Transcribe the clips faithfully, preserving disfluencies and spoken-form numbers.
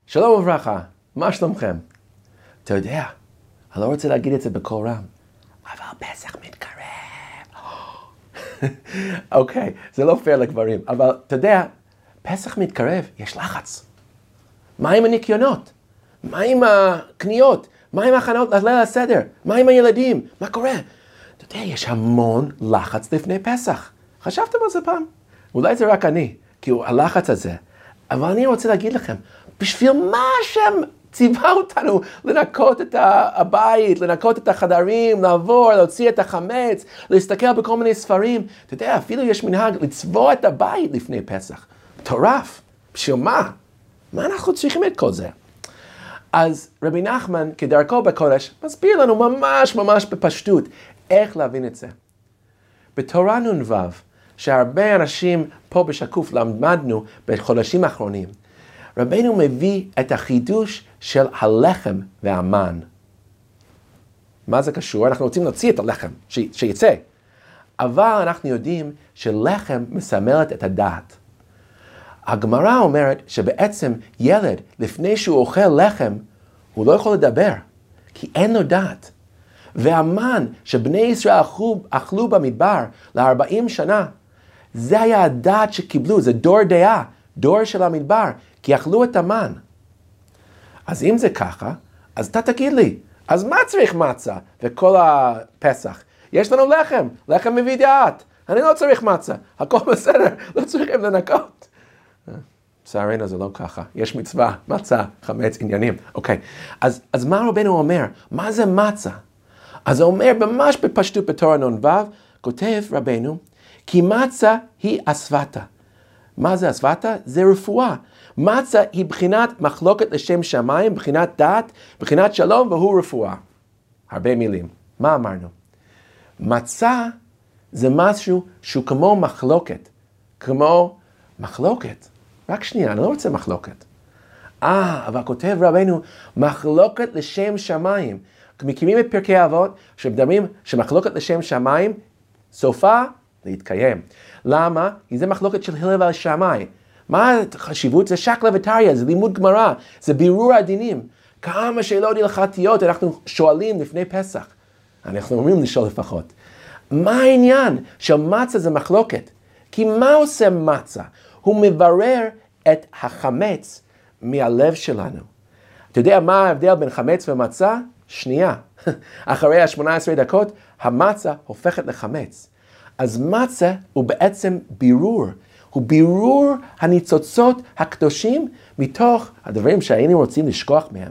שלום וברכה, מה שלומכם? אתה יודע, אני לא רוצה להגיד את זה בקול רם, אבל פסח מתקרב. אוקיי, זה לא פייר לגברים, אבל אתה יודע, פסח מתקרב, יש לחץ. מה עם הניקיונות? מה עם הקניות? מה עם ההכנות לליל הסדר? מה עם הילדים? מה קורה? אתה יודע, יש המון לחץ לפני פסח. חשבתם על זה פעם? אולי זה רק אני, כי הוא הלחץ הזה. אבל אני רוצה להגיד לכם, בשביל מה השם ציווה אותנו לנקות את הבית, לנקות את החדרים, לעבור, להוציא את החמץ, להסתכל בכל מיני ספרים. אתה יודע, אפילו יש מנהג לצבוע את הבית לפני פסח. מטורף. בשביל מה? מה אנחנו צריכים את כל זה? אז רבי נחמן, כדרכו בקודש, מסביר לנו ממש ממש בפשטות איך להבין את זה. בתורה נ"ו, שהרבה אנשים פה בשקוף למדנו בחודשים האחרונים, רבינו מביא את החידוש של הלחם והמן. מה זה קשור? אנחנו רוצים להוציא את הלחם, ש... שיצא. אבל אנחנו יודעים שלחם מסמלת את הדעת. הגמרא אומרת שבעצם ילד, לפני שהוא אוכל לחם, הוא לא יכול לדבר, כי אין לו דעת. והמן שבני ישראל אכלו, אכלו במדבר ל-ארבעים שנה, זה היה הדעת שקיבלו, זה דור דעה, דור של המדבר, כי אכלו את המן. אז אם זה ככה, אז אתה תגיד לי, אז מה צריך מצה וכל הפסח? יש לנו לחם, לחם מביא דעת, אני לא צריך מצה, הכל בסדר, לא צריכים לנקות. צערנו זה לא ככה, יש מצווה, מצה, חמץ, עניינים. אוקיי, אז, אז מה רבנו אומר? מה זה מצה? אז הוא אומר ממש בפשטות בתורה נ"ו, כותב רבנו, כי מצה היא אסוותא. מה זה אסוותא? זה רפואה. מצה היא בחינת מחלוקת לשם שמיים, בחינת דת, בחינת שלום, והוא רפואה. הרבה מילים. מה אמרנו? מצה זה משהו שהוא כמו מחלוקת. כמו מחלוקת. רק שנייה, אני לא רוצה מחלוקת. אה, אבל כותב רבנו, מחלוקת לשם שמיים. מכירים את פרקי אבות, שמדברים שמחלוקת לשם שמיים, סופה להתקיים. למה? כי זה מחלוקת של הלל והשמאי. מה החשיבות? זה שקלא וטריא, זה לימוד גמרא, זה בירור הדינים. כמה שאלות הלכתיות אנחנו שואלים לפני פסח. אנחנו אומרים לשאול לפחות. מה העניין של מצה זה מחלוקת? כי מה עושה מצה? הוא מברר את החמץ מהלב שלנו. אתה יודע מה ההבדל בין חמץ ומצה? שנייה. אחרי ה-שמונה עשרה דקות, המצה הופכת לחמץ. אז מצה הוא בעצם בירור. הוא בירור הניצוצות הקדושים מתוך הדברים שהיינו רוצים לשכוח מהם.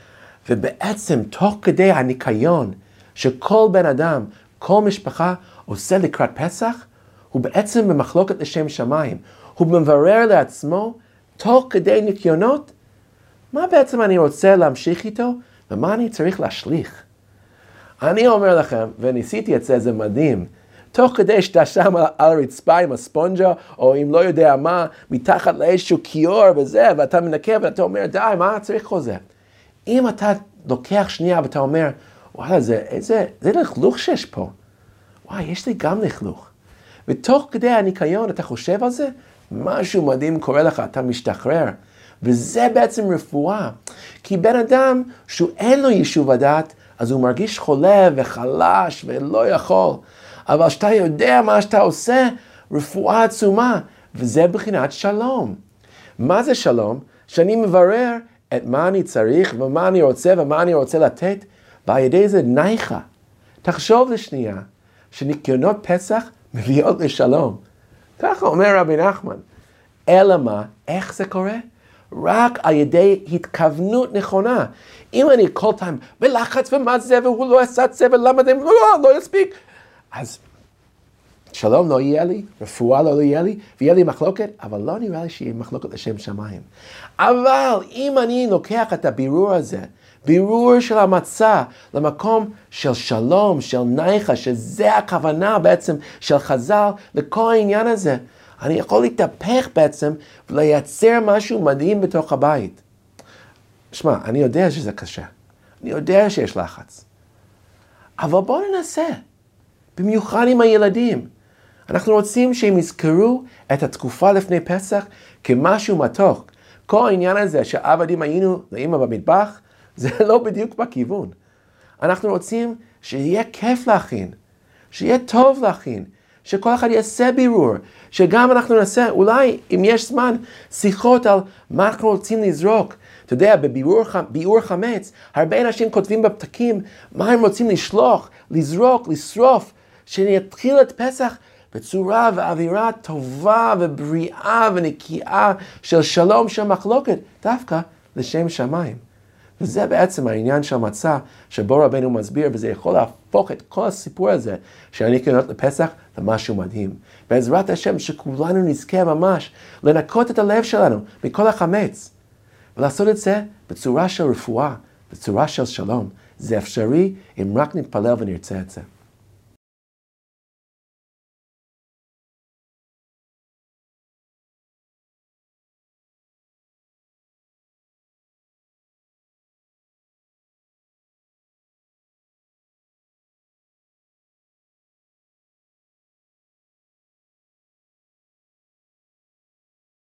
ובעצם תוך כדי הניקיון שכל בן אדם, כל משפחה עושה לקראת פסח, הוא בעצם במחלוקת לשם שמיים. הוא מברר לעצמו תוך כדי ניקיונות, מה בעצם אני רוצה להמשיך איתו ומה אני צריך להשליך. אני אומר לכם, וניסיתי את זה, זה מדהים, תוך כדי שאתה שם על הרצפה עם הספונג'ה, או אם לא יודע מה, מתחת לאיזשהו כיור וזה, ואתה מנקה ואתה אומר, די, מה צריך כל זה? אם אתה לוקח שנייה ואתה אומר, וואלה, זה, איזה, זה לכלוך שיש פה. וואי, יש לי גם לכלוך. ותוך כדי הניקיון אתה חושב על זה, משהו מדהים קורה לך, אתה משתחרר. וזה בעצם רפואה. כי בן אדם שהוא אין לו יישוב הדעת, אז הוא מרגיש חולה וחלש ולא יכול. אבל שאתה יודע מה שאתה עושה, רפואה עצומה, וזה בחינת שלום. מה זה שלום? שאני מברר את מה אני צריך ומה אני רוצה ומה אני רוצה לתת, ועל ידי זה נייחה. תחשוב לשנייה שניקיונות פסח מביאות לשלום. ככה אומר רבי נחמן. אלא מה? איך זה קורה? רק על ידי התכוונות נכונה. אם אני כל פעם בלחץ ומה זה והוא לא עשה את זה ולמה זה לא, לא יספיק. אז שלום לא יהיה לי, רפואה לא יהיה לי, ויהיה לי מחלוקת, אבל לא נראה לי שיהיה מחלוקת לשם שמיים. אבל אם אני לוקח את הבירור הזה, בירור של המצה למקום של שלום, של נייחה, שזה הכוונה בעצם של חז"ל לכל העניין הזה, אני יכול להתהפך בעצם ולייצר משהו מדהים בתוך הבית. שמע, אני יודע שזה קשה. אני יודע שיש לחץ. אבל בואו ננסה. במיוחד עם הילדים. אנחנו רוצים שהם יזכרו את התקופה לפני פסח כמשהו מתוק. כל העניין הזה שעבדים היינו לאמא במטבח, זה לא בדיוק בכיוון. אנחנו רוצים שיהיה כיף להכין, שיהיה טוב להכין, שכל אחד יעשה בירור, שגם אנחנו נעשה, אולי אם יש זמן, שיחות על מה אנחנו רוצים לזרוק. אתה יודע, בבירור בירור חמץ, הרבה אנשים כותבים בפתקים מה הם רוצים לשלוח, לזרוק, לשרוף, שנתחיל את פסח בצורה ואווירה טובה ובריאה ונקייה של שלום, של מחלוקת, דווקא לשם שמיים. וזה בעצם העניין של מצה, שבו רבנו מסביר, וזה יכול להפוך את כל הסיפור הזה, שאני קונות לפסח, למשהו מדהים. בעזרת השם שכולנו נזכה ממש לנקות את הלב שלנו מכל החמץ, ולעשות את זה בצורה של רפואה, בצורה של שלום. זה אפשרי אם רק נתפלל ונרצה את זה.